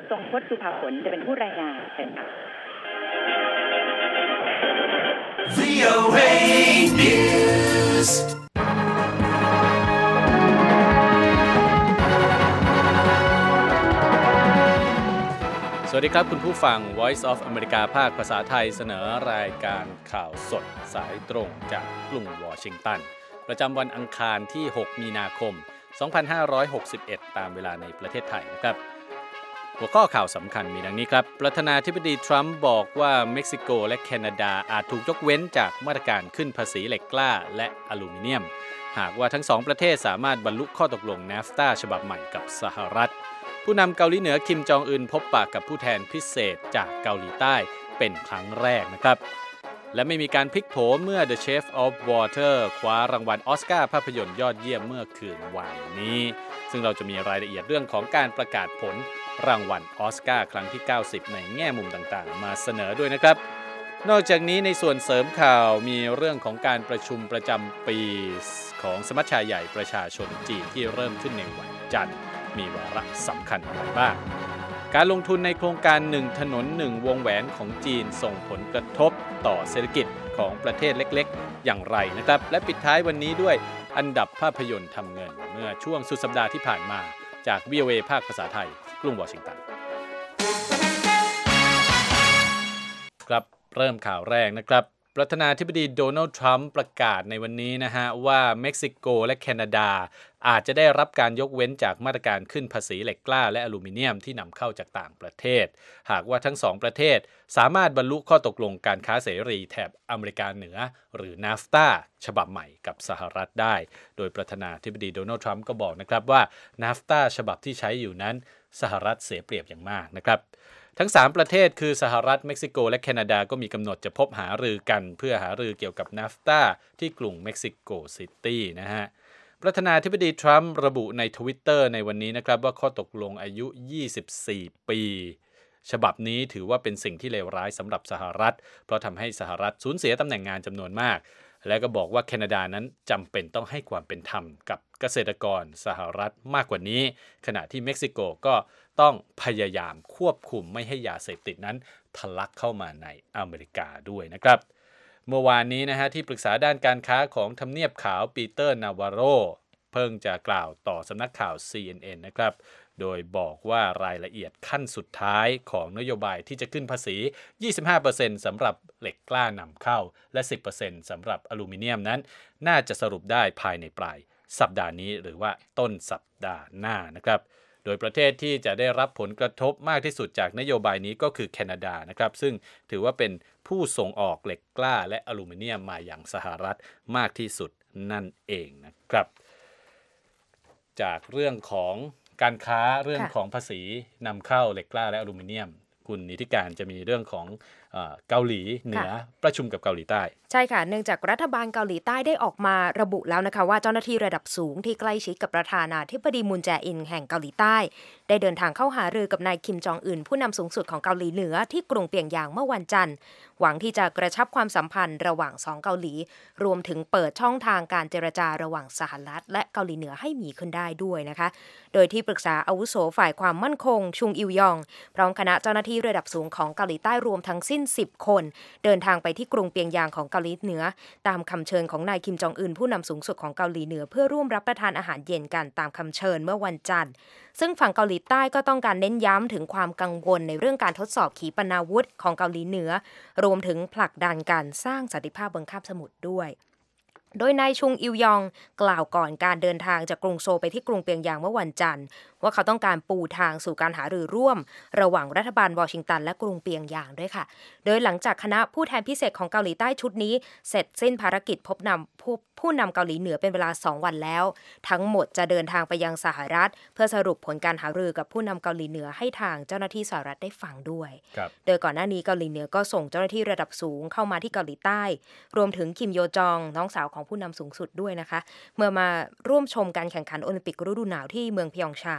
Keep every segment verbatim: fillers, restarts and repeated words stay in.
ทรงพจน์สุภาผลจะเป็นผู้รายงานเชิญค่ะ วี โอ เอ News สวัสดีครับคุณผู้ฟัง Voice of America ภาคภาษาไทยเสนอรายการข่าวสดสายตรงจากกรุงวอชิงตันประจำวันอังคารที่หกมีนาคมสองพันห้าร้อยหกสิบเอ็ดตามเวลาในประเทศไทยนะครับหัวข้อข่าวสำคัญมีดังนี้ครับประธานาธิบดีทรัมป์บอกว่าเม็กซิโกและแคนาดาอาจถูกยกเว้นจากมาตรการขึ้นภาษีเหล็กกล้าและอลูมิเนียมหากว่าทั้งสองประเทศสามารถบรรลุข้อตกลง เอ็น เอ เอฟ ที เอ ฉบับใหม่กับสหรัฐผู้นำเกาหลีเหนือคิมจองอึนพบปะกับผู้แทนพิเศษจากเกาหลีใต้เป็นครั้งแรกนะครับและไม่มีการพลิกโผเมื่อ The Shape of Water คว้ารางวัลออสการ์ภาพยนตร์ยอดเยี่ยมเมื่อคืนวันนี้ซึ่งเราจะมีรายละเอียดเรื่องของการประกาศผลรางวัลออสการ์ครั้งที่เก้าสิบในแง่มุมต่างๆมาเสนอด้วยนะครับนอกจากนี้ในส่วนเสริมข่าวมีเรื่องของการประชุมประจำปีของสมัชชาใหญ่ประชาชนจีนที่เริ่มขึ้นในวันจันทร์มีวาระสำคัญอะไรบ้างการลงทุนในโครงการหนึ่งถนนหนึ่งวงแหวนของจีนส่งผลกระทบต่อเศรษฐกิจของประเทศเล็กๆอย่างไรนะครับและปิดท้ายวันนี้ด้วยอันดับภาพยนตร์ทำเงินเมื่อช่วงสุดสัปดาห์ที่ผ่านมาจาก วี โอ เอ ภาคภาษาไทยกรุงวอชิงตันครับเริ่มข่าวแรกนะครับประธานาธิบดีโดนัลด์ทรัมป์ประกาศในวันนี้นะฮะว่าเม็กซิโกและแคนาดาอาจจะได้รับการยกเว้นจากมาตรการขึ้นภาษีเหล็กกล้าและอลูมิเนียมที่นำเข้าจากต่างประเทศหากว่าทั้งสองประเทศสามารถบรรลุข้อตกลงการค้าเสรีแถบอเมริกาเหนือหรือ เอ็น เอ เอฟ ที เอ ฉบับใหม่กับสหรัฐได้โดยประธานาธิบดีโดนัลด์ทรัมป์ก็บอกนะครับว่า เอ็น เอ เอฟ ที เอ ฉบับที่ใช้อยู่นั้นสหรัฐเสียเปรียบอย่างมากนะครับทั้งสามประเทศคือสหรัฐเม็กซิโกและแคนาดาก็มีกำหนดจะพบหารือกันเพื่อหารือเกี่ยวกับ เอ็น เอ เอฟ ที เอ ที่กรุงเม็กซิโกซิตี้นะฮะประธานาธิบดีทรัมป์ระบุใน Twitter ในวันนี้นะครับว่าข้อตกลงอายุยี่สิบสี่ปีฉบับนี้ถือว่าเป็นสิ่งที่เลวร้ายสำหรับสหรัฐเพราะทำให้สหรัฐสูญเสียตำแหน่งงานจำนวนมากและก็บอกว่าแคนาดานั้นจำเป็นต้องให้ความเป็นธรรมกับเกษตรกรสหรัฐมากกว่านี้ขณะที่เม็กซิโกก็ต้องพยายามควบคุมไม่ให้ยาเสพติดนั้นทะลักเข้ามาในอเมริกาด้วยนะครับเมื่อวานนี้นะฮะที่ปรึกษาด้านการค้าของทำเนียบขาวปีเตอร์นาวาโรเพิ่งจะกล่าวต่อสำนักข่าว ซี เอ็น เอ็น นะครับโดยบอกว่ารายละเอียดขั้นสุดท้ายของนโยบายที่จะขึ้นภาษี ยี่สิบห้าเปอร์เซ็นต์ สำหรับเหล็กกล้านำเข้าและ สิบเปอร์เซ็นต์ สำหรับอลูมิเนียมนั้นน่าจะสรุปได้ภายในปลายสัปดาห์นี้หรือว่าต้นสัปดาห์หน้านะครับโดยประเทศที่จะได้รับผลกระทบมากที่สุดจากนโยบายนี้ก็คือแคนาดานะครับซึ่งถือว่าเป็นผู้ส่งออกเหล็กกล้าและอลูมิเนียมมาอย่างสหรัฐมากที่สุดนั่นเองนะครับจากเรื่องของการค้าเรื่องของภาษีนำเข้าเหล็กกล้าและอลูมิเนียมคุณนิติการจะมีเรื่องของเอ่อเกาหลีเหนือประชุมกับเกาหลีใต้ใช่ค่ะเนื่องจากรัฐบาลเกาหลีใต้ได้ออกมาระบุแล้วนะคะว่าเจ้าหน้าที่ระดับสูงที่ใกล้ชิดกับประธานาธิบดีมุนแจอินแห่งเกาหลีใต้ได้เดินทางเข้าหารือกับนายคิมจองอึนผู้นำสูงสุดของเกาหลีเหนือที่กรุงเปียงยางเมื่อวันจันทร์หวังที่จะกระชับความสัมพันธ์ระหว่างสองเกาหลีรวมถึงเปิดช่องทางการเจรจาระหว่างสหรัฐและเกาหลีเหนือให้มีขึ้นได้ด้วยนะคะโดยที่ปรึกษาอาวุโสฝ่ายความมั่นคงชุงอิวยองพร้อมคณะเจ้าหน้าที่ระดับสูงของเกาหลีใต้รวมทั้งสิ้นสิบคนเดินทางไปที่กรุงเปียงยางของเกาหลีเหนือตามคำเชิญของนายคิมจองอึนผู้นำสูงสุดของเกาหลีเหนือเพื่อร่วมรับประทานอาหารเย็นกันตามคำเชิญเมื่อวันจันทร์ซึ่งฝั่งเกาหลีใต้ก็ต้องการเน้นย้ำถึงความกังวลในเรื่องการทดสอบขีปนาวุธของเกาหลีเหนือรวมถึงผลักดันการสร้างสันติภาพบนคาบสมุทรด้วยโดยนายชุงอิวยองกล่าวก่อนการเดินทางจากกรุงโซลไปที่กรุงเปียงยางเมื่อวันจันทร์ว่าเขาต้องการปูทางสู่การหารือร่วมระหว่างรัฐบาลวอชิงตันและกรุงเปียงยางด้วยค่ะโดยหลังจากคณะผู้แทนพิเศษของเกาหลีใต้ชุดนี้เสร็จสิ้นภารกิจพบนำผู้ผู้นำเกาหลีเหนือเป็นเวลาสองวันแล้วทั้งหมดจะเดินทางไปยังสหรัฐเพื่อสรุปผลการหารือกับผู้นำเกาหลีเหนือให้ทางเจ้าหน้าที่สหรัฐได้ฟังด้วยโดยก่อนหน้านี้เกาหลีเหนือก็ส่งเจ้าหน้าที่ระดับสูงเข้ามาที่เกาหลีใต้รวมถึงคิมโยจองน้องสาวของผู้นำสูงสุดด้วยนะคะเมื่อมาร่วมชมการแข่งขันโอลิมปิกฤดูหนาวที่เมืองพยองชาง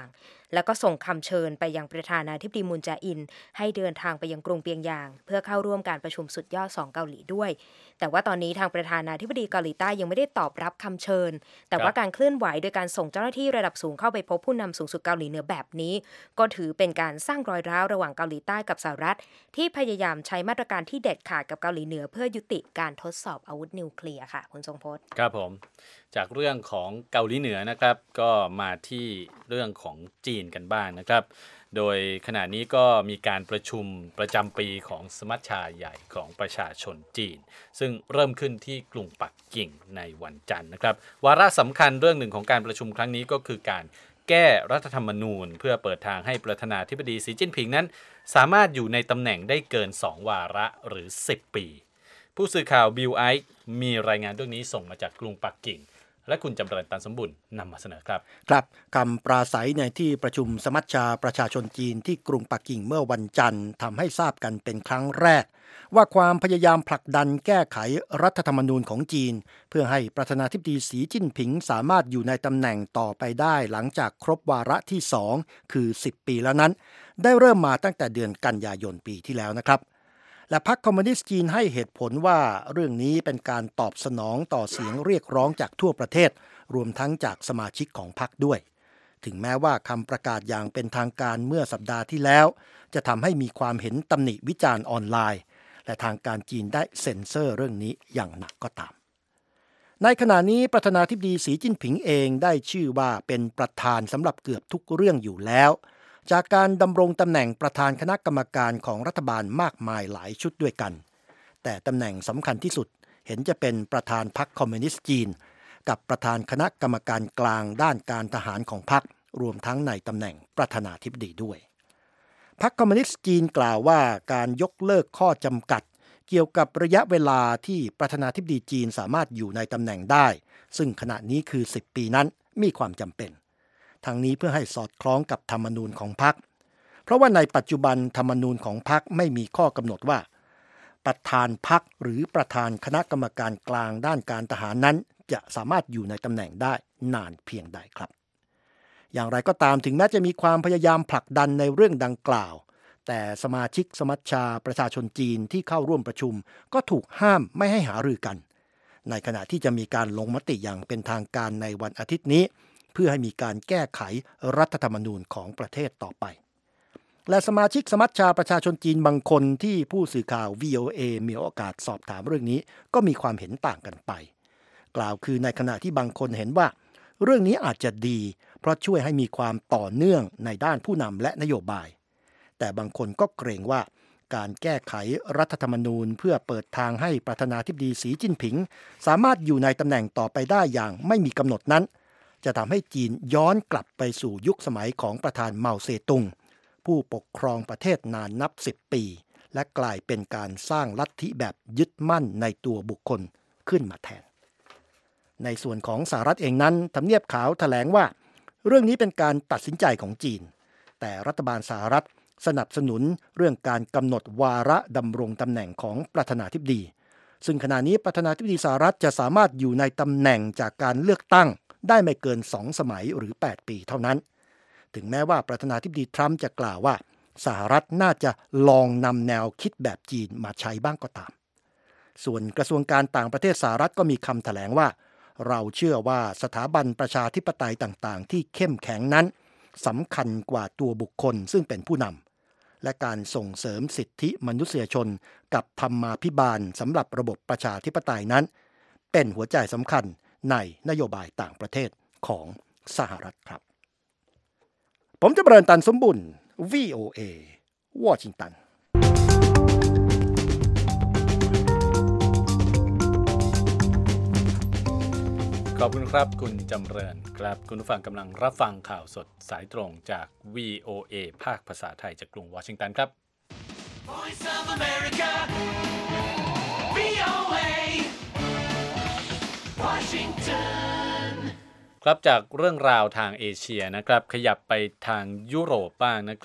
แล้วก็ส่งคำเชิญไปยังประธานาธิบดีมุนแจอินให้เดินทางไปยังกรุงเปียงยางเพื่อเข้าร่วมการประชุมสุดยอดสองเกาหลีด้วยแต่ว่าตอนนี้ทางประธานาธิบดีเกาหลีใต้ยังไม่ได้ตอบรับคำเชิญแต่ว่าการเคลื่อนไหวโดยการส่งเจ้าหน้าที่ระดับสูงเข้าไปพบผู้นำสูงสุดเกาหลีเหนือแบบนี้ก็ถือเป็นการสร้างรอยร้าวระหว่างเกาหลีใต้กับสหรัฐที่พยายามใช้มาตรการที่เด็ดขาดกับเกาหลีเหนือเพื่อยุติการทดสอบอาวุธนิวเคลียร์ค่ะคุณทรงพจน์ครับผมจากเรื่องของเกาหลีเหนือนะครับก็มาที่เรื่องของจีนกันบ้าง นะครับโดยขณะนี้ก็มีการประชุมประจำปีของสมัชชาใหญ่ของประชาชนจีนซึ่งเริ่มขึ้นที่กรุงปักกิ่งในวันจันทร์นะครับวาระสำคัญเรื่องหนึ่งของการประชุมครั้งนี้ก็คือการแก้รัฐธรรมนูญเพื่อเปิดทางให้ประธานาธิบดีสีจิ้นผิงนั้นสามารถอยู่ในตำแหน่งได้เกินสองวาระหรือสิบปีผู้สื่อข่าวบิลไอซ์มีรายงานเรื่องนี้ส่งมาจากกรุงปักกิ่งและคุณจำเริญตันสมบุญนำมาเสนอครับครับคำปราศัยในที่ประชุมสมัชชาประชาชนจีนที่กรุงปักกิ่งเมื่อวันจันทร์ทำให้ทราบกันเป็นครั้งแรกว่าความพยายามผลักดันแก้ไขรัฐธรรมนูญของจีนเพื่อให้ประธานาธิบดีสีจิ้นผิงสามารถอยู่ในตำแหน่งต่อไปได้หลังจากครบวาระที่สองคือสิบปีแล้วนั้นได้เริ่มมาตั้งแต่เดือนกันยายนปีที่แล้วนะครับและพรรคคอมมิวนิสต์จีนให้เหตุผลว่าเรื่องนี้เป็นการตอบสนองต่อเสียงเรียกร้องจากทั่วประเทศรวมทั้งจากสมาชิกของพรรคด้วยถึงแม้ว่าคำประกาศอย่างเป็นทางการเมื่อสัปดาห์ที่แล้วจะทำให้มีความเห็นตำหนิวิจารณ์ออนไลน์และทางการจีนได้เซ็นเซอร์เรื่องนี้อย่างหนักก็ตามในขณะนี้ประธานาธิบดีสีจิ้นผิงเองได้ชื่อว่าเป็นประธานสำหรับเกือบทุกเรื่องอยู่แล้วจากการดำรงตำแหน่งประธานคณะกรรมการของรัฐบาลมากมายหลายชุดด้วยกันแต่ตำแหน่งสำคัญที่สุดเห็นจะเป็นประธานพรรคคอมมิวนิสต์จีนกับประธานคณะกรรมการกลางด้านการทหารของพรรครวมทั้งในตำแหน่งประธานาธิบดีด้วยพรรคคอมมิวนิสต์จีนกล่าวว่าการยกเลิกข้อจำกัดเกี่ยวกับระยะเวลาที่ประธานาธิบดีจีนสามารถอยู่ในตำแหน่งได้ซึ่งขณะนี้คือสิบปีนั้นมีความจำเป็นทั้งนี้เพื่อให้สอดคล้องกับธรรมนูญของพรรคเพราะว่าในปัจจุบันธรรมนูญของพรรคไม่มีข้อกำหนดว่าประธานพรรคหรือประธานคณะกรรมการกลางด้านการทหารนั้นจะสามารถอยู่ในตำแหน่งได้นานเพียงใดครับอย่างไรก็ตามถึงแม้จะมีความพยายามผลักดันในเรื่องดังกล่าวแต่สมาชิกสมัชชาประชาชนจีนที่เข้าร่วมประชุมก็ถูกห้ามไม่ให้หารือกันในขณะที่จะมีการลงมติอย่างเป็นทางการในวันอาทิตย์นี้เพื่อให้มีการแก้ไขรัฐธรรมนูญของประเทศต่อไปและสมาชิกสมัชชาประชาชนจีนบางคนที่ผู้สื่อข่าว วี โอ เอ มีโอกาสสอบถามเรื่องนี้ก็มีความเห็นต่างกันไปกล่าวคือในขณะที่บางคนเห็นว่าเรื่องนี้อาจจะดีเพราะช่วยให้มีความต่อเนื่องในด้านผู้นำและนโยบายแต่บางคนก็เกรงว่าการแก้ไขรัฐธรรมนูญเพื่อเปิดทางให้ประธานาธิบดีสีจิ้นผิงสามารถอยู่ในตำแหน่งต่อไปได้อย่างไม่มีกำหนดนั้นจะทำให้จีนย้อนกลับไปสู่ยุคสมัยของประธานเหมาเซตุงผู้ปกครองประเทศนานนับสิบปีและกลายเป็นการสร้างลัทธิแบบยึดมั่นในตัวบุคคลขึ้นมาแทนในส่วนของสหรัฐเองนั้นทำเนียบขาวแถลงว่าเรื่องนี้เป็นการตัดสินใจของจีนแต่รัฐบาลสหรัฐสนับสนุนเรื่องการกำหนดวาระดำรงตำแหน่งของประธานาธิบดีซึ่งขณะนี้ประธานาธิบดีสหรัฐจะสามารถอยู่ในตำแหน่งจากการเลือกตั้งได้ไม่เกินสองสมัยหรือแปดปีเท่านั้นถึงแม้ว่าประธานาธิบดีทรัมป์จะกล่าวว่าสหรัฐน่าจะลองนำแนวคิดแบบจีนมาใช้บ้างก็ตามส่วนกระทรวงการต่างประเทศสหรัฐก็มีคำแถลงว่าเราเชื่อว่าสถาบันประชาธิปไตยต่างๆที่เข้มแข็งนั้นสำคัญกว่าตัวบุคคลซึ่งเป็นผู้นำและการส่งเสริมสิทธิมนุษยชนกับธรรมาภิบาลสำหรับระบบประชาธิปไตยนั้นเป็นหัวใจสำคัญในนโยบายต่างประเทศของสหรัฐครับผมจะเบริญตันสมบุญ วี โอ เอ วอชิงตันขอบคุณครับคุณจำเริญครับคุณผู้ฟังกำลังรับฟังข่าวสดสายตรงจาก วี โอ เอ ภาคภาษาไทยจากกรุงวอชิงตันครับ Voice of America วี โอ เอ Washington ครับจากเรื่องราวทางเอเชียนะครับขยับไปทางยุโรปบ้างนะครับ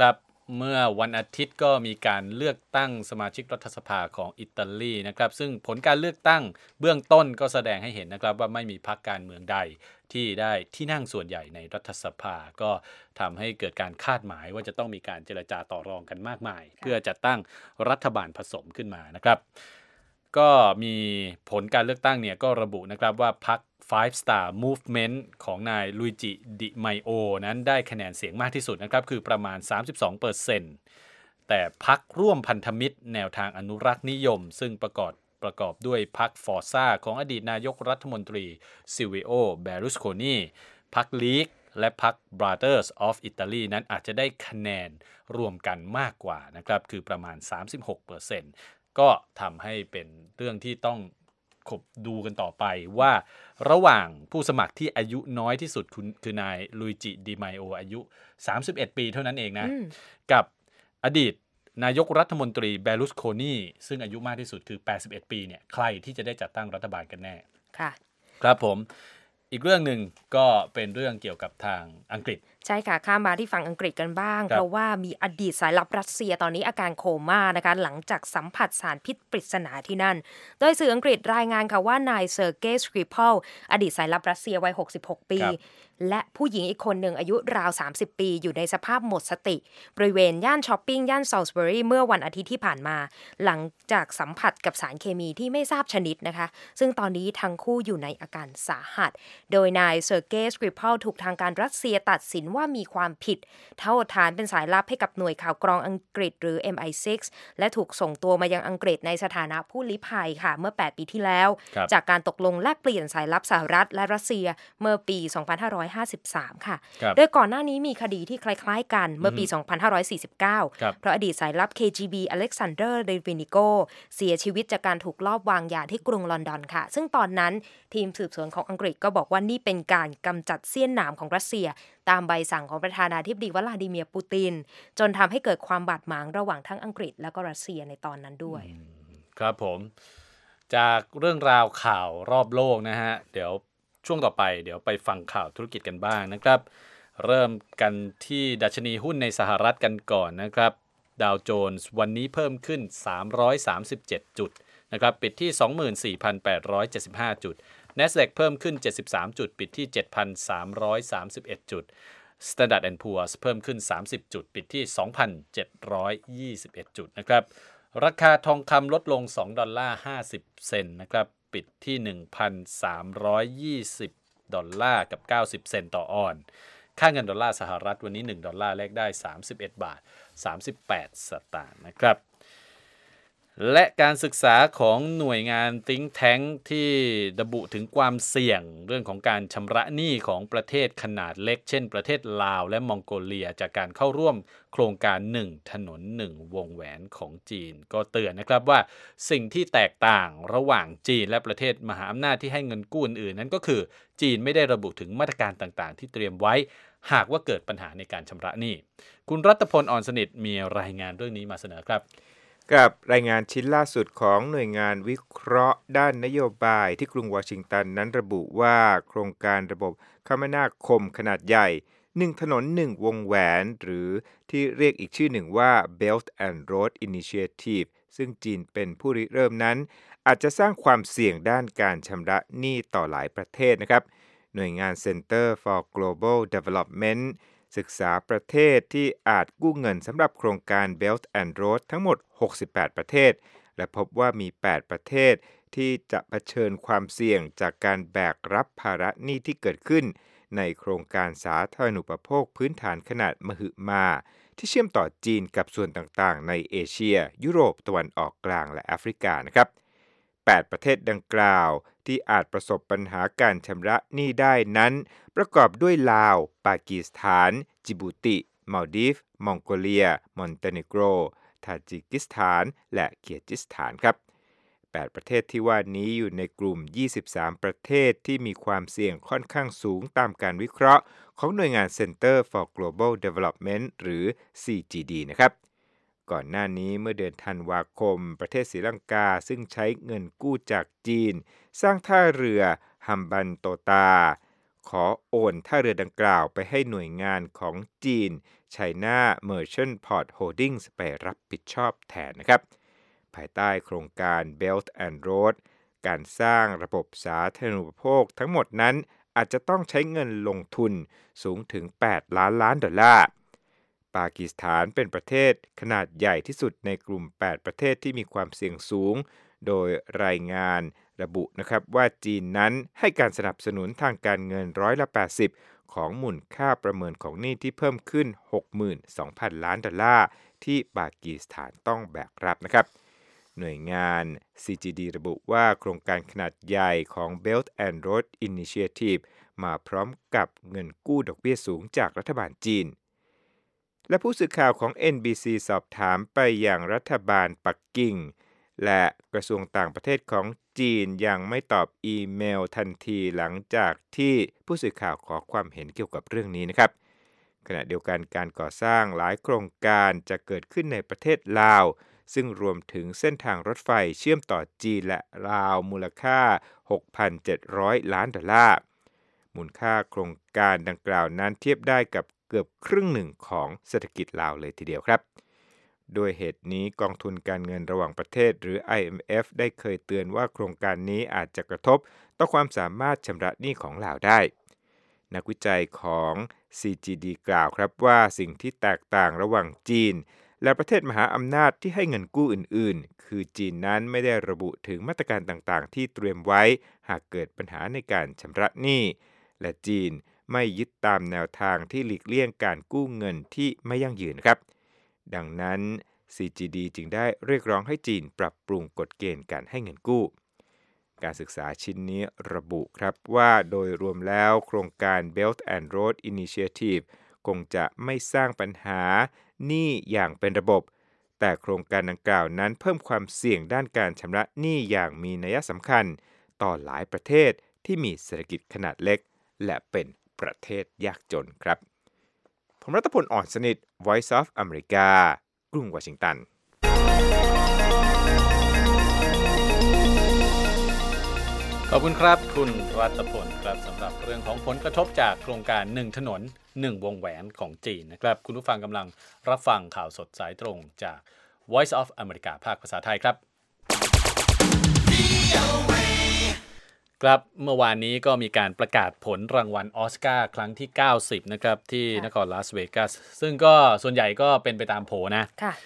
เมื่อวันอาทิตย์ก็มีการเลือกตั้งสมาชิกรัฐสภาของอิตาลีนะครับซึ่งผลการเลือกตั้งเบื้องต้นก็แสดงให้เห็นนะครับว่าไม่มีพรรคการเมืองใดที่ได้ที่นั่งส่วนใหญ่ในรัฐสภาก็ทำให้เกิดการคาดหมายว่าจะต้องมีการเจรจาต่อรองกันมากมายเพื่อจะตั้งรัฐบาลผสมขึ้นมานะครับก็มีผลการเลือกตั้งเนี่ยก็ระบุนะครับว่าพรรคFive Star Movement ของนายลุยจิดิไมโอนั้นได้คะแนนเสียงมากที่สุดนะครับคือประมาณ สามสิบสองเปอร์เซ็นต์ แต่พรรคร่วมพันธมิตรแนวทางอนุรักษ์นิยมซึ่งประกอบประกอบด้วยพรรคฟอร์ซ่าของอดีตนายกรัฐมนตรีซิลวิโอเบรุสโคนีพรรคลีกและพรรค Brothers of Italy นั้นอาจจะได้คะแนนรวมกันมากกว่านะครับคือประมาณ สามสิบหกเปอร์เซ็นต์ ก็ทำให้เป็นเรื่องที่ต้องคบดูกันต่อไปว่าระหว่างผู้สมัครที่อายุน้อยที่สุดคือนายลุยจิดิไมโออายุสามสิบเอ็ดปีเท่านั้นเองนะกับอดีตนายกรัฐมนตรีเบรุสโคนีซึ่งอายุมากที่สุดคือแปดสิบเอ็ดปีเนี่ยใครที่จะได้จัดตั้งรัฐบาลกันแน่ค่ะครับผมอีกเรื่องหนึ่งก็เป็นเรื่องเกี่ยวกับทางอังกฤษใช่ค่ะข้ามมาที่ฝั่งอังกฤษกันบ้างเพราะว่ามีอดีตสายลับรัสเซียตอนนี้อาการโคม่านะคะหลังจากสัมผัสสารพิษปริศนาที่นั่นโดยสื่ออังกฤษรายงานค่ะว่านายเซอร์เกย์ สคริปลอดีตสายลับรัสเซียวัยหกสิบหกปีและผู้หญิงอีกคนหนึ่งอายุราวสามสิบปีอยู่ในสภาพหมดสติบริเวณย่านช้อปปิ้งย่านซอลส์เบอรีเมื่อวันอาทิตย์ที่ผ่านมาหลังจากสัมผัสกับสารเคมีที่ไม่ทราบชนิดนะคะซึ่งตอนนี้ทั้งคู่อยู่ในอาการสาหัสโดยนายเซอร์เกย์ สคริปลถูกทางการรัสเซียตัดสินว่ามีความผิดเท่าฐานเป็นสายลับให้กับหน่วยข่าวกรองอังกฤษหรือ เอ็ม ไอ ซิกซ์ และถูกส่งตัวมายังอังกฤษในสถานะผู้ลี้ภัยค่ะเมื่อแปดปีที่แล้วจากการตกลงแลกเปลี่ยนสายลับสหรัฐและรัสเซียเมื่อปีสองพันห้าร้อยห้าสิบสามค่ะโดยก่อนหน้านี้มีคดีที่คล้ายๆกันเมื่อปีสองพันห้าร้อยสี่สิบเก้าเพราะอดีตสายลับ เค จี บี อเล็กซานเดอร์ เดวินิโกเสียชีวิตจากการถูกลอบวางยาที่กรุงลอนดอนค่ะซึ่งตอนนั้นทีมสืบสวนของอังกฤษก็บอกว่านี่เป็นการกำจัดเสี้ยนหนามของรัสเซียตามใบสั่งของประธานาธิบดีวลาดิเมียร์ปูตินจนทำให้เกิดความบาดหมางระหว่างทั้งอังกฤษและก็รัสเซียในตอนนั้นด้วยครับผมจากเรื่องราวข่าวรอบโลกนะฮะเดี๋ยวช่วงต่อไปเดี๋ยวไปฟังข่าวธุรกิจกันบ้างนะครับเริ่มกันที่ดัชนีหุ้นในสหรัฐกันก่อนนะครับดาวโจนส์วันนี้เพิ่มขึ้นสามร้อยสามสิบเจ็ดจุดนะครับปิดที่ สองหมื่นสี่พันแปดร้อยเจ็ดสิบห้า จุด NASDAQ เพิ่มขึ้นเจ็ดสิบสามจุดปิดที่ เจ็ดพันสามร้อยสามสิบเอ็ด จุด Standard แอนด์ Poor's เพิ่มขึ้นสามสิบจุดปิดที่ สองพันเจ็ดร้อยยี่สิบเอ็ด จุดนะครับราคาทองคำลดลงสองดอลลาร์ห้าสิบเซนต์นะครับปิดที่ หนึ่งพันสามร้อยยี่สิบ ดอลลาร์กับเก้าสิบเซนต์ต่อออนซ์ค่าเงินดอลลาร์สหรัฐวันนี้หนึ่งดอลลาร์แลกได้สามสิบเอ็ดบาทสามสิบแปดสตางค์นะครับและการศึกษาของหน่วยงาน Think Tank ที่ระบุถึงความเสี่ยงเรื่องของการชำระหนี้ของประเทศขนาดเล็กเช่นประเทศลาวและมองโกเลียจากการเข้าร่วมโครงการหนึ่งถนนหนึ่งวงแหวนของจีนก็เตือนนะครับว่าสิ่งที่แตกต่างระหว่างจีนและประเทศมหาอำนาจที่ให้เงินกู้อื่นๆนั้นก็คือจีนไม่ได้ระบุถึงมาตรการต่างๆที่เตรียมไว้หากว่าเกิดปัญหาในการชำระหนี้คุณรัตพล อ่อนสนิทมีรายงานเรื่องนี้มาเสนอครับกับรายงานชิ้นล่าสุดของหน่วยงานวิเคราะห์ด้านนโยบายที่กรุงวอชิงตันนั้นระบุว่าโครงการระบบคมนาคมขนาดใหญ่หนึ่งถนนหนึ่งวงแหวนหรือที่เรียกอีกชื่อหนึ่งว่า Belt and Road Initiative ซึ่งจีนเป็นผู้ริเริ่มนั้นอาจจะสร้างความเสี่ยงด้านการชำระหนี้ต่อหลายประเทศนะครับหน่วยงาน Center for Global Developmentศึกษาประเทศที่อาจกู้เงินสำหรับโครงการ Belt and Road ทั้งหมดหกสิบแปดประเทศและพบว่ามีแปดประเทศที่จะเผชิญความเสี่ยงจากการแบกรับภาระหนี้ที่เกิดขึ้นในโครงการสาธารณูปโภคพื้นฐานขนาดมหึมาที่เชื่อมต่อจีนกับส่วนต่างๆในเอเชียยุโรปตะวันออกกลางและแอฟริกานะครับแปดประเทศดังกล่าวที่อาจประสบปัญหาการชำระหนี้ได้นั้นประกอบด้วยลาวปากีสถานจิบูติมัลดีฟมองโกเลียมอนเตเนโกรทาจิกิสถานและเกียร์จิสถานครับแปดประเทศที่ว่านี้อยู่ในกลุ่มยี่สิบสามประเทศที่มีความเสี่ยงค่อนข้างสูงตามการวิเคราะห์ของหน่วยงาน Center for Global Development หรือ ซี จี ดี นะครับก่อนหน้านี้เมื่อเดือนธันวาคมประเทศศรีลังกาซึ่งใช้เงินกู้จากจีนสร้างท่าเรือฮัมบันโตตาขอโอนท่าเรือดังกล่าวไปให้หน่วยงานของจีน China Merchant Port Holdings ไปรับผิดชอบแทนนะครับภายใต้โครงการ Belt and Road การสร้างระบบสาธารณูปโภคทั้งหมดนั้นอาจจะต้องใช้เงินลงทุนสูงถึงแปดล้านล้านดอลลาร์ปากีสถานเป็นประเทศขนาดใหญ่ที่สุดในกลุ่มแปดประเทศที่มีความเสี่ยงสูงโดยรายงานระบุนะครับว่าจีนนั้นให้การสนับสนุนทางการเงินร้อยละแปดสิบของมูลค่าประเมินของหนี้ที่เพิ่มขึ้น หกหมื่นสองพัน ล้านดอลลาร์ที่ปากีสถานต้องแบกรับนะครับหน่วยงาน ซี จี ดี ระบุว่าโครงการขนาดใหญ่ของ Belt and Road Initiative มาพร้อมกับเงินกู้ดอกเบี้ยสูงจากรัฐบาลจีนและผู้สื่อข่าวของ เอ็น บี ซี สอบถามไปยังรัฐบาลปักกิ่งและกระทรวงต่างประเทศของจีนยังไม่ตอบอีเมลทันทีหลังจากที่ผู้สื่อข่าวขอความเห็นเกี่ยวกับเรื่องนี้นะครับขณะเดียวกันการก่อสร้างหลายโครงการจะเกิดขึ้นในประเทศลาวซึ่งรวมถึงเส้นทางรถไฟเชื่อมต่อจีนและลาวมูลค่า หกพันเจ็ดร้อย ล้านดอลลาร์มูลค่าโครงการดังกล่าวนั้นเทียบได้กับเกือบครึ่งหนึ่งของเศรษฐกิจลาวเลยทีเดียวครับโดยเหตุนี้กองทุนการเงินระหว่างประเทศหรือ ไอ เอ็ม เอฟ ได้เคยเตือนว่าโครงการนี้อาจจะกระทบต่อความสามารถชำระหนี้ของลาวได้นักวิจัยของ ซี จี ดี กล่าวครับว่าสิ่งที่แตกต่างระหว่างจีนและประเทศมหาอำนาจที่ให้เงินกู้อื่นๆคือจีนนั้นไม่ได้ระบุถึงมาตรการต่างๆที่เตรียมไว้หากเกิดปัญหาในการชำระหนี้และจีนไม่ยึดตามแนวทางที่หลีกเลี่ยงการกู้เงินที่ไม่ยั่งยืนครับดังนั้น ซี จี ดี จึงได้เรียกร้องให้จีนปรับปรุงกฎเกณฑ์การให้เงินกู้การศึกษาชิ้นนี้ระบุครับว่าโดยรวมแล้วโครงการ Belt and Road Initiative คงจะไม่สร้างปัญหาหนี้อย่างเป็นระบบแต่โครงการดังกล่าวนั้นเพิ่มความเสี่ยงด้านการชำระหนี้อย่างมีนัยสำคัญต่อหลายประเทศที่มีเศรษฐกิจขนาดเล็กและเป็นประเทศยากจนครับผมรัตพล อ่อนสนิท Voice of America กรุงวอชิงตันขอบคุณครับคุณรัตพลครับสำหรับเรื่องของผลกระทบจากโครงการหนึ่งถนนหนึ่งวงแหวนของจีนนะครับคุณผู้ฟังกำลังรับฟังข่าวสดสายตรงจาก Voice of America ภาคภาษาไทยครับครับเมื่อวานนี้ก็มีการประกาศผลรางวัลออสการ์ครั้งที่เก้าสิบนะครับที่นครลาสเวกัสซึ่งก็ส่วนใหญ่ก็เป็นไปตามโผนะ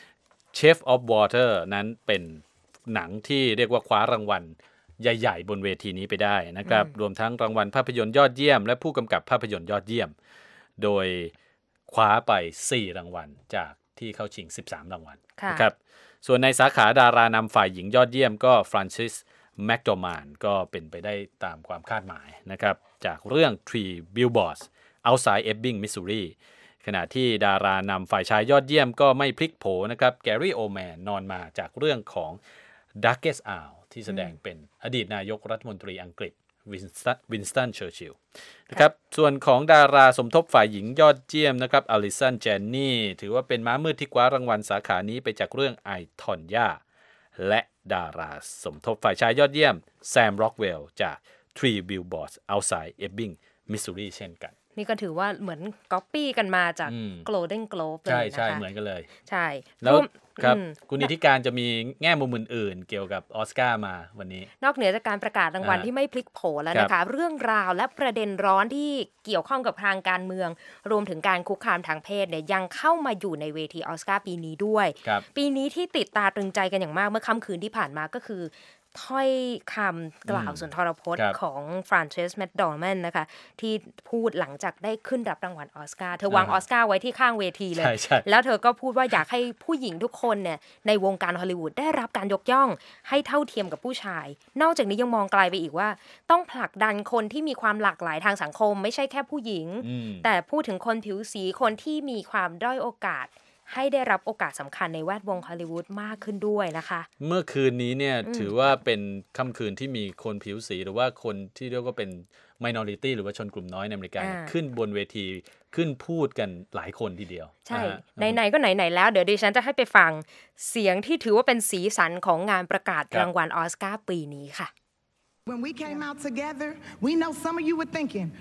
Chef of Water นั้นเป็นหนังที่เรียกว่าคว้ารางวัลใหญ่ๆบนเวทีนี้ไปได้นะครับรวมทั้งรางวัลภาพยนตร์ยอดเยี่ยมและผู้กำกับภาพยนตร์ยอดเยี่ยมโดยคว้าไปสี่รางวัลจากที่เข้าชิงสิบสามรางวัลนะครับส่วนในสาขาดารานำฝ่ายหญิงยอดเยี่ยมก็ฟรานซิสแมคโดมานก็เป็นไปได้ตามความคาดหมายนะครับจากเรื่อง Three Billboards Outside Ebbing Missouri ขณะที่ดารานำฝ่ายชายยอดเยี่ยมก็ไม่พลิกโผนะครับแกรี่โอแมนนอนมาจากเรื่องของ Darkest Hour ที่แสดงเป็นอดีตนายกรัฐมนตรีอังกฤษวินสตันเชอร์ชิลล์นะครับส่วนของดาราสมทบฝ่ายหญิงยอดเยี่ยมนะครับอลิสันเจนนี่ถือว่าเป็นม้ามืดที่คว้ารางวัลสาขานี้ไปจากเรื่องไอทอนยาและดาราสมทบฝ่ายชายยอดเยี่ยมแซมร็อกเวลจาก Three Billboards Outside Ebbing Missouri เช่นกันนี่ก็ถือว่าเหมือนก๊อปปี้กันมาจาก Golden Globe เลยนะคะใช่ๆเหมือนกันเลยใช่แล้วครับคุณนิติการจะมีแง่มุมอื่นๆเกี่ยวกับออสการ์มาวันนี้นอกเหนือจากการประกาศรางวัลที่ไม่พลิกโผแล้วนะคะเรื่องราวและประเด็นร้อนที่เกี่ยวข้องกับทางการเมืองรวมถึงการคุกคามทางเพศเนี่ยยังเข้ามาอยู่ในเวทีออสการ์ปีนี้ด้วยปีนี้ที่ติดตาตรึงใจกันอย่างมากเมื่อค่ำคืนที่ผ่านมาก็คือถ้อยคำกล่าวสุนทรพจน์ของฟรานเซสแมคดอร์แมนนะคะที่พูดหลังจากได้ขึ้นรับรางวัลออสการ์เธอวางออสการ์ไว้ที่ข้างเวทีเลยแล้วเธอก็พูดว่าอยากให้ผู้หญิงทุกคนเนี่ยในวงการฮอลลีวูดได้รับการยกย่องให้เท่าเทียมกับผู้ชายนอกจากนี้ยังมองไกลไปอีกว่าต้องผลักดันคนที่มีความหลากหลายทางสังคมไม่ใช่แค่ผู้หญิงแต่พูดถึงคนผิวสีคนที่มีความด้อยโอกาสให้ได้รับโอกาสสำคัญในแวดวงฮอลลีวูดมากขึ้นด้วยนะคะเมื่อคืนนี้เนี่ยถือว่าเป็นค่ำคืนที่มีคนผิวสีหรือว่าคนที่เรียกว่าเป็น minority หรือว่าชนกลุ่มน้อยในอเมริกาขึ้นบนเวทีขึ้นพูดกันหลายคนทีเดียวใช่ไหนๆก็ไหนๆแล้วเดี๋ยวดิฉันจะให้ไปฟังเสียงที่ถือว่าเป็นสีสันของงานประกาศรางวัลออสการ์ปีนี้ค่ะ When we came out together we know some of you were thinking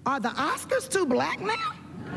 Are the Oscars too black now?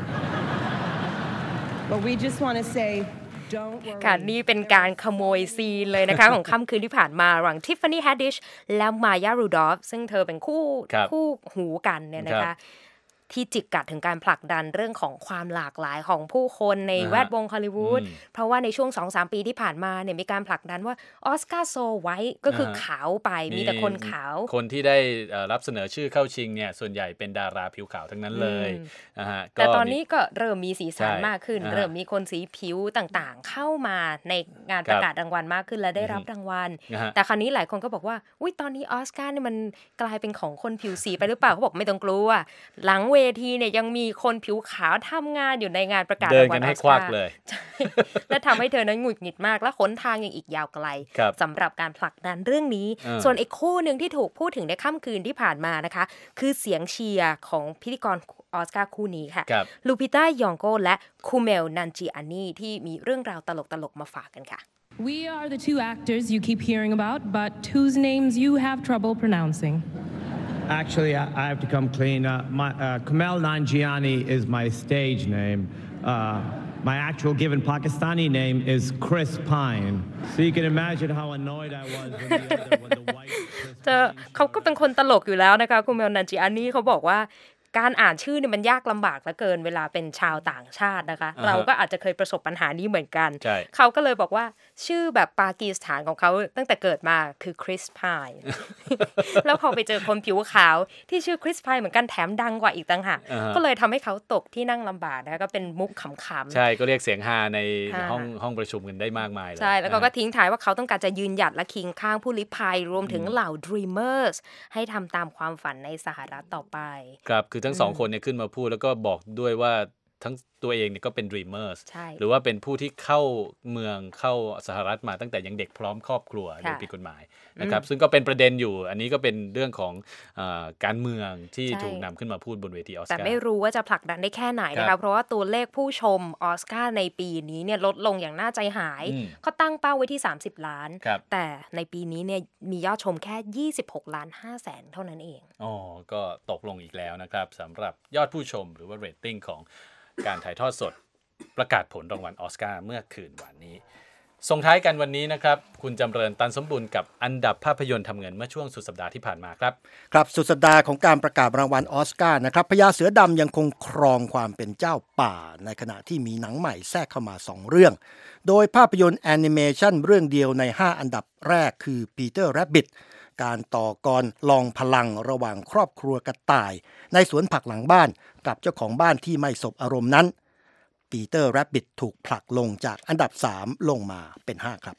But we just want to say don't worry ค่ะนี่เป็นการขโมยซีนเลยนะคะ ของค่ำคืนที่ผ่านมาระหว่างทิฟฟานี่ แฮดดิชและมายา รูดอล์ฟซึ่งเธอเป็นคู่คู่หูกันเนี่ยนะคะที่จิกกัดถึงการผลักดันเรื่องของความหลากหลายของผู้คนในแวดวงฮอลลีวูดเพราะว่าในช่วง สองถึงสาม ปีที่ผ่านมาเนี่ยมีการผลักดันว่าออสการ์โซไว้ก็คือขาวไปมีแต่คนขาวคนที่ได้รับเสนอชื่อเข้าชิงเนี่ยส่วนใหญ่เป็นดาราผิวขาวทั้งนั้นเลยนะฮะแต่ตอนนี้ก็เริ่มมีสีสันมากขึ้นเริ่มมีคนสีผิวต่างๆเข้ามาในงานประกาศรางวัลมากขึ้นและได้รับรางวัลแต่คราวนี้หลายคนก็บอกว่าอุ๊ยตอนนี้ออสการ์เนี่ยมันกลายเป็นของคนผิวสีไปหรือเปล่าเขาบอกไม่ต้องกลัวหลังเวทีเนี่ยยังมีคนผิวขาวทำงานอยู่ในงานประกาศรางวัลออสการ์เลยและทำให้เธอนั้นหงุดหงิดมากและหนทางยังอีกยาวไกลสำหรับการผลักดันเรื่องนี้ส่วนอีกคู่หนึ่งที่ถูกพูดถึงในค่ำคืนที่ผ่านมานะคะคือเสียงเชียร์ของพิธีกรออสการ์คู่นี้ค่ะลูปิต้ายองโกและคูเมลนันจิอานีที่มีเรื่องราวตลกๆมาฝากกันค่ะ We are the two actors you keep hearing about, but whose names you have trouble pronouncing. Actually, I, I have to come clean. Uh, my, uh, Kumail Nanjiani is my stage name. Uh, my actual given Pakistani name is Chris Pine. So you can imagine how annoyed I was when the other, when the white. เขาก็เป็นคนตลกอยู่แล้วนะคะคูเมลนันจิอานีเขาบอกว่าการอ่านชื่อเนี่ยมันยากลำบากเหลือเกินเวลาเป็นชาวต่างชาตินะคะ uh-huh. เราก็อาจจะเคยประสบปัญหานี้เหมือนกันเขาก็เลยบอกว่าชื่อแบบปากีสถานของเขาตั้งแต่เกิดมาคือคริสพาย แล้วพอไปเจอคนผิวขาวที่ชื่อคริสพายเหมือนกันแถมดังกว่าอีกต่างหาก uh-huh. ก็เลยทำให้เขาตกที่นั่งลำบากนะคะก็เป็นมุกขำๆใช่ก็เรียกเสียงฮาในห้องห้องประชุมกันได้มากมายเลยใช่แล้วก็ทิ้งท้ายว่าเขาต้องการจะยืนหยัดและเคียงข้างผู้ลี้ภัยรวมถึงเหล่า Dreamers ให้ทำตามความฝันในสหรัฐต่อไปครับคือทั้งสองคนเนี่ยขึ้นมาพูดแล้วก็บอกด้วยว่าทั้งตัวเองเนี่ยก็เป็น Dreamers หรือว่าเป็นผู้ที่เข้าเมืองเข้าสหรัฐมาตั้งแต่ยังเด็กพร้อมครอบครัวโดยผิดกฎหมายนะครับซึ่งก็เป็นประเด็นอยู่อันนี้ก็เป็นเรื่องของเอ่อการเมืองที่ถูกนำขึ้นมาพูดบนเวทีออสการ์แต่ไม่รู้ว่าจะผลักดันได้แค่ไหนนะคะเพราะว่าตัวเลขผู้ชมออสการ์ในปีนี้เนี่ยลดลงอย่างน่าใจหายเขาตั้งเป้าไว้ที่สามสิบล้านแต่ในปีนี้เนี่ยมียอดชมแค่ยี่สิบหกล้านห้าแสนเท่านั้นเองอ๋อก็ตกลงอีกแล้วนะครับสำหรับยอดผู้ชมหรือว่าเรตติ้งของการถ่ายทอดสดประกาศผลรางวัลออสการ์เมื่อคืนวันนี้ส่งท้ายกันวันนี้นะครับคุณจำเริญตันสมบูรณ์กับอันดับภาพยนตร์ทำเงินเมื่อช่วงสุดสัปดาห์ที่ผ่านมาครับครับสุดสัปดาห์ของการประกาศรางวัลออสการ์นะครับพญาเสือดำยังคงครองความเป็นเจ้าป่าในขณะที่มีหนังใหม่แทรกเข้ามาสองเรื่องโดยภาพยนตร์แอนิเมชันเรื่องเดียวในห้าอันดับแรกคือ Peter Rabbit การต่อกรลองพลังระหว่างครอบครัวกระต่ายในสวนผักหลังบ้านกับเจ้าของบ้านที่ไม่สบอารมณ์นั้นปีเตอร์แรบบิทถูกผลักลงจากอันดับสามลงมาเป็นห้าครับ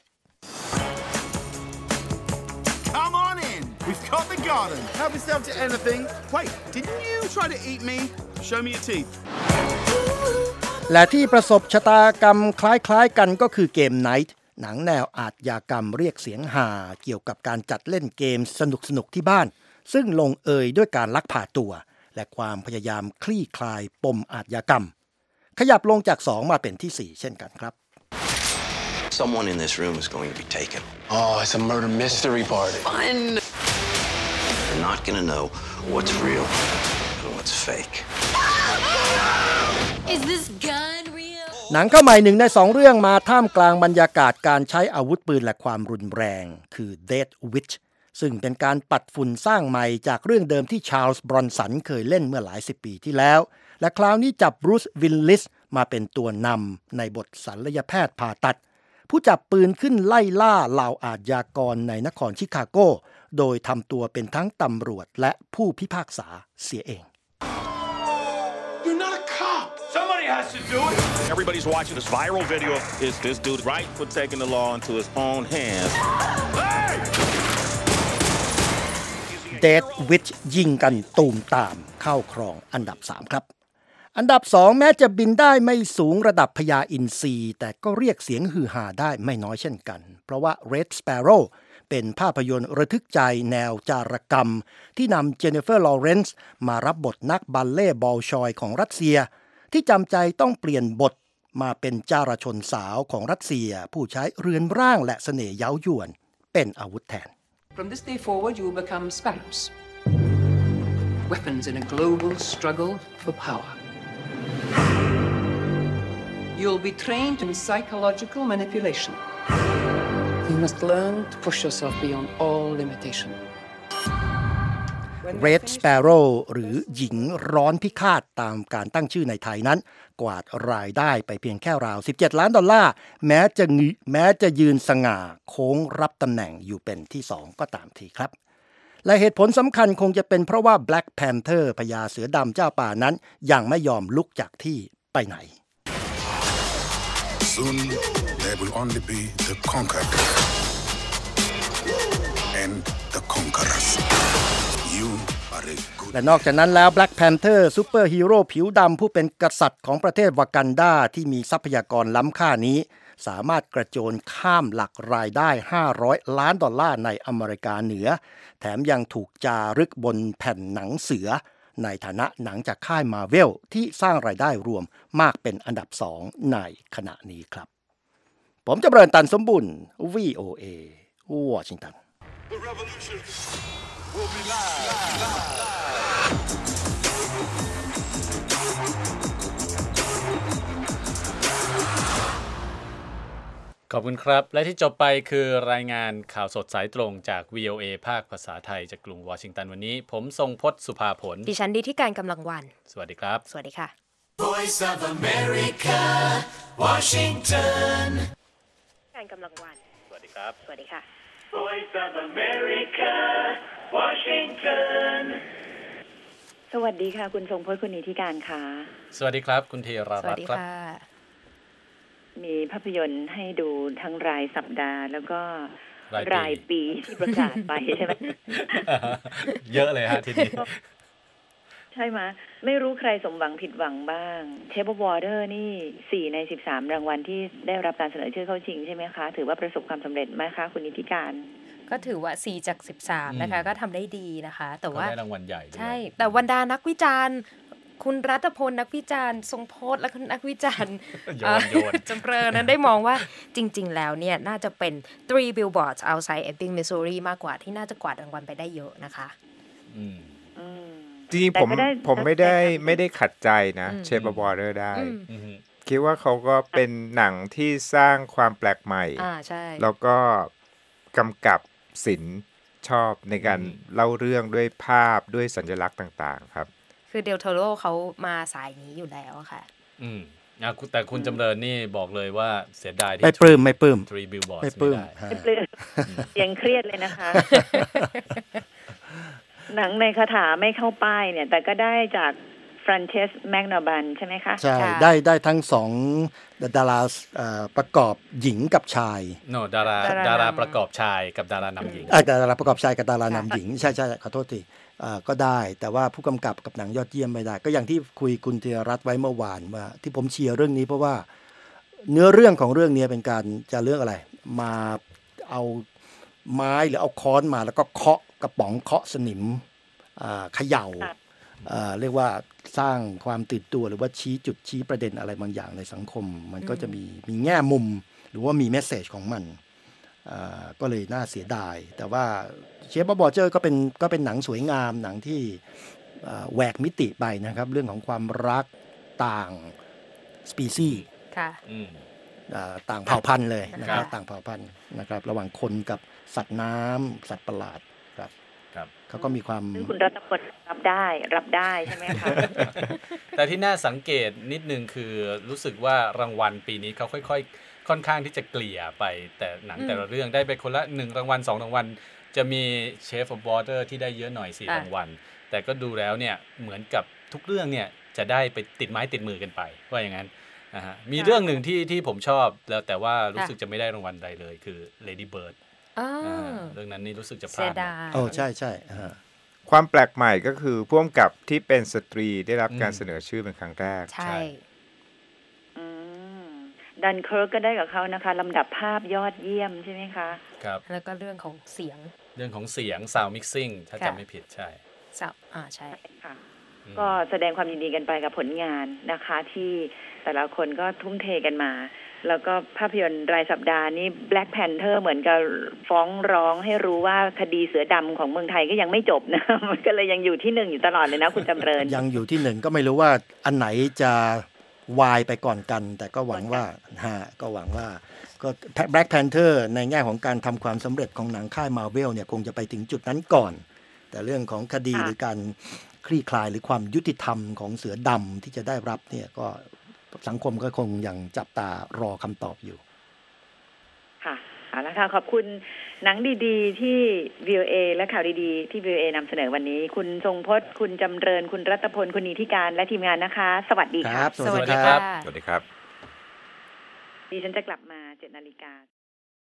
Come on in. We've got the garden. Help yourself to anything. Wait, didn't you try to eat me? Show me your teeth. และที่ประสบชะตากรรมคล้ายๆกันก็คือเกมไนท์หนังแนวอาชญากรรมเรียกเสียงฮาเกี่ยวกับการจัดเล่นเกมสนุกๆที่บ้านซึ่งลงเอยด้วยการลักพาตัวและความพยายามคลี่คลายปมอาชญากรรมขยับลงจากสองมาเป็นที่สี่เช่นกันครับ Someone in this room is going to be taken. Oh, it's a murder mystery party. Fun. You're not going to know what's real and what's fake. Is this gun real? หนังเข้าใหม่หนึ่งในสองเรื่องมาท่ามกลางบรรยากาศการใช้อาวุธปืนและความรุนแรงคือ Dead Witch ซึ่งเป็นการปัดฝุ่นสร้างใหม่จากเรื่องเดิมที่ชาร์ลส์บรอนสันเคยเล่นเมื่อหลายสิบปีที่แล้วและคราวนี้จับบรูซวิลลิสมาเป็นตัวนำในบทศัลยแพทย์ผ่าตัดผู้จับปืนขึ้นไล่ล่าเหล่าอาชญากรในนครชิคาโกโดยทำตัวเป็นทั้งตำรวจและผู้พิพากษาเสียเอง You're not a cop. Somebody has to do it. Everybody's watching this viral video. Is this dude right for taking the law into his own hands? Hey! Dead Witch ยิงกันตูมตามเข้าครองอันดับสามครับอันดับสองแม้จะบินได้ไม่สูงระดับพญาอินทรีแต่ก็เรียกเสียงฮือฮาได้ไม่น้อยเช่นกันเพราะว่า Red Sparrow เป็นภาพยนตร์ระทึกใจแนวจารกรรมที่นำเจนนิเฟอร์ลอเรนซ์มารับบทนักบัลเล่บอลชอยของรัสเซียที่จำใจต้องเปลี่ยนบทมาเป็นจารชนสาวของรัสเซียผู้ใช้เรือนร่างและเสน่ห์เย้ายวนเป็นอาวุธแทน From this day forward, you will become sparrows. weapons in a global struggle for power. You'll be trained in psychological manipulation. You must learn to push yourself beyond all limitation. Red Sparrow หรือหญิงร้อนพิฆาตตามการตั้งชื่อในไทยนั้นกวาดรายได้ไปเพียงแค่ราวสิบเจ็ดล้านดอลลาร์แม้จะแม้จะยืนสง่าโค้งรับตำแหน่งอยู่เป็นที่สองก็ตามทีครับและเหตุผลสำคัญคงจะเป็นเพราะว่า Black Panther พญาเสือดำเจ้าป่านั้นยังไม่ยอมลุกจากที่ไปไหน Soon there will only be the conquered and the conquerors. You are a good และนอกจากนั้นแล้ว Black Panther ซูเปอร์ฮีโร่ผิวดำผู้เป็นกษัตริย์ของประเทศวากันดาที่มีทรัพยากรล้ำค่านี้สามารถกระโจนข้ามหลักรายได้ห้าร้อยล้านดอลลาร์ในอเมริกาเหนือแถมยังถูกจารึกบนแผ่นหนังเสือในฐานะหนังจากค่ายมาเวลที่สร้างรายได้รวมมากเป็นอันดับสองในขณะนี้ครับผมจำเริญตันสมบุญ วี โอ เอ วอชิงตันขอบคุณครับและที่จบไปคือรายงานข่าวสดสายตรงจาก วี โอ เอ ภาคภาษาไทยจากกรุงวอชิงตันวันนี้ผมทรงพจน์สุภาผลดิฉันดีที่การกำลังวันสวัสดีครับสวัสดีค่ะ Voice of America Washington การกำลังวันสวัสดีครับสวัสดีค่ะ Voice of America Washington สวัสดีค่ะคุณทรงพจน์คุณนิติการค่ะสวัสดีครับคุณธีรารัตน์ครับมีภาพยนตร์ให้ดูทั้งรายสัปดาห์แล้วก็รายปีที่ประกาศไปใช่ไหมเยอะเลยฮะทีนี้ใช่ไหมไม่รู้ใครสมหวังผิดหวังบ้างเทปวอเตอร์นี่สี่ในสิบสามรางวัลที่ได้รับการเสนอชื่อเข้าชิงใช่ไหมคะถือว่าประสบความสำเร็จไหมคะคุณนิติการก็ถือว่าสี่จากสิบสามนะคะก็ทำได้ดีนะคะแต่ว่าได้รางวัลใหญ่ด้วยใช่แต่บรรดานักวิจารณ์คุณรัตพลนักวิจารณ์ทรงโพสและคุณนักวิจารณ์จำเริญนั้นได้มองว่าจริงๆแล้วเนี่ยน่าจะเป็น three billboards outside Ebbing Missouri มากกว่าที่น่าจะกวาดรางวัลไปได้เยอะนะคะจริงๆผมผมไม่ได้ไม่ได้ขัดใจนะเชฟบอร์เดอร์ได้คิดว่าเขาก็เป็นหนังที่สร้างความแปลกใหม่แล้วก็กำกับศิลป์ชอบในการเล่าเรื่องด้วยภาพด้วยสัญลักษณ์ต่างๆครับคือเดลโทโร่เขามาสายนี้อยู่แล้วค่ะอืมแต่คุณจำเริญนี่บอกเลยว่าเสียดายที่ไม่ปลื้มไม่ปลื้ม three billboards ไม่ปลื้มไม่ปลื้มยังเครียดเลยนะคะหนังในคาถาไม่เข้าป้ายเนี่ยแต่ก็ได้จากฟรานเชสแมกนาบันใช่ไหมคะใช่ได้ได้ทั้งสองดาราประกอบหญิงกับชายโนดาราดาราประกอบชายกับดารานำหญิงดาราประกอบชายกับดารานำหญิงใช่ใช่ขอโทษทีก็ได้แต่ว่าผู้กำกับกับหนังยอดเยี่ยมไม่ได้ก็อย่างที่คุยคุณธีรรัตน์ไว้เมื่อวานว่าที่ผมเชียร์เรื่องนี้เพราะว่าเนื้อเรื่องของเรื่องนี้เป็นการจะเรื่องอะไรมาเอาไม้หรือเอาค้อนมาแล้วก็เคาะกระป๋องเคาะสนิมเขย่าเรียกว่าสร้างความตื่นตัวหรือว่าชี้จุดชี้ประเด็นอะไรบางอย่างในสังคมมันก็จะมีมีแง่มุมหรือว่ามีเมสเสจของมันก็เลยน่าเสียดายแต่ว่าเชฟบอร์เจอร์ก็เป็นก็เป็นหนังสวยงามหนังที่แหวกมิติไปนะครับเรื่องของความรักต่างสปีซีส์ต่างเผ่าพันธุ์เลยนะครับต่างเผ่าพันธุ์นะครับระหว่างคนกับสัตว์น้ำสัตว์ประหลาดครับเขาก็มีความคุณรัตพลรับได้รับได้ใช่ไหมคะแต่ที่น่าสังเกตนิดนึงคือรู้สึกว่ารางวัลปีนี้เขาค่อยๆค่อนข้างที่จะเกลี่ยไปแต่หนังแต่ละเรื่องได้ไปคนละหนึ่งรางวัลสองรางวัลจะมี Shape of Water ที่ได้เยอะหน่อยสี่รางวัลแต่ก็ดูแล้วเนี่ยเหมือนกับทุกเรื่องเนี่ยจะได้ไปติดไม้ติดมือกันไปว่าอย่างนั้นนะฮะมีเรื่องหนึ่งที่ที่ผมชอบแล้วแต่ว่ารู้สึกจะไม่ได้รางวัลใดเลยคือ Lady Bird เรื่องนั้นนี่รู้สึกจะพลาดโอ้ใช่ใช่ความแปลกใหม่ก็คือพ่วงกับที่เป็นสตรีได้รับการเสนอชื่อเป็นครั้งแรกใช่ดันเคิร์กก็ได้กับเขานะคะลำดับภาพยอดเยี่ยมใช่ไหมคะครับแล้วก็เรื่องของเสียงเรื่องของเสียง sound mixing ถ้าจำไม่ผิดใช่อ่าใช่ค่ะก็แสดงความยินดีกันไปกับผลงานนะคะที่แต่ละคนก็ทุ่มเทกันมาแล้วก็ภาพยนตร์รายสัปดาห์นี้ Black Panther เหมือนกับฟ้องร้องให้รู้ว่าคดีเสือดำของเมืองไทยก็ยังไม่จบนะ มันก็เลยยังอยู่ที่หนึ่งอยู่ตลอดเลยนะคุณจำเริญยังอยู่ที่หนึ่งก็ไม่รู้ว่าอันไหนจะวายไปก่อนกัน แต่ก็หวังว่าฮะก็หวังว่าก็ Black Panther ในแง่ของการทำความสำเร็จของหนังค่าย Marvel เนี่ยคงจะไปถึงจุดนั้นก่อนแต่เรื่องของคดีหรือการคลี่คลายหรือความยุติธรรมของเสือดำที่จะได้รับเนี่ยก็สังคมก็คงยังจับตารอคำตอบอยู่ค่ะเอาละค่ะขอบคุณหนังดีๆที่ วี โอ เอ และข่าวดีๆที่ วี โอ เอ นำเสนอวันนี้คุณทรงพจน์คุณจำเริญคุณรัตพลคุณนีธิการและทีมงานนะคะสวัสดีค่ะสวัสดีครับสวัสดีครับดิฉันจะกลับมา เจ็ดนาฬิกา